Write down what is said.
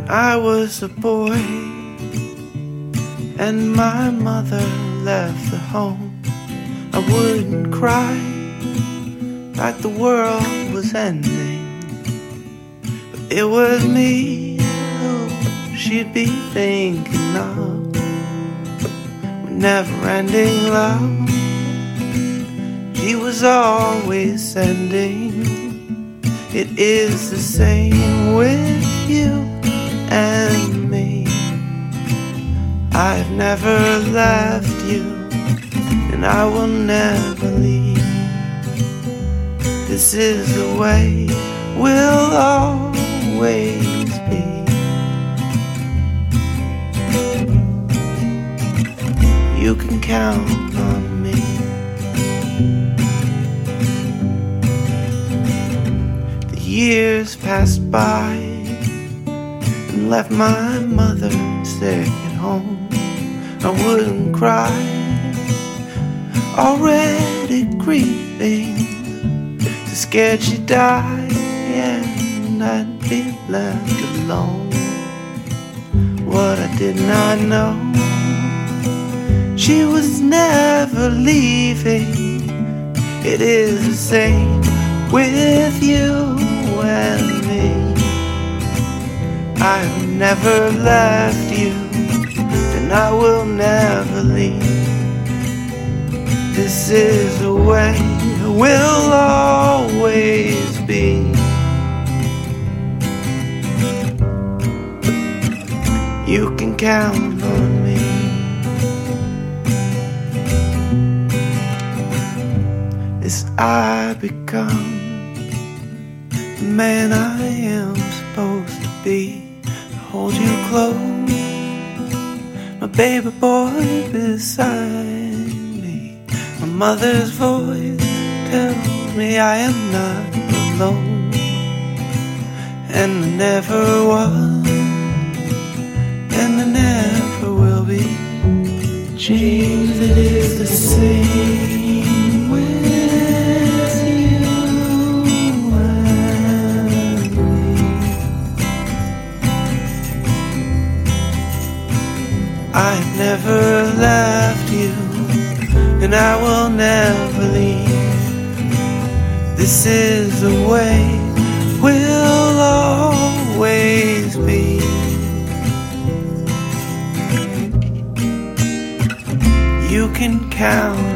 I was a boy and my mother left the home, I wouldn't cry like the world was ending. But it was me who she'd be thinking of, with never-ending love she was always sending. It is the same with you and me. I've never left you, and I will never leave. This is the way we'll always be. You can count on me. The years passed by and left my mother sick at home. I wouldn't cry, already grieving, too scared she'd die and I'd be left alone. What I did not know, she was never leaving. It is the same with you and me. I've never left you, and I will never leave. This is the way we'll always be. You can count on me. As I become the man I am supposed to be, hold you close, my baby boy beside me. My mother's voice tells me I am not alone, and I never was, and I never will be. James, it is the same with you and me. I've never left you, and I will never leave. This is the way we'll always be. You can count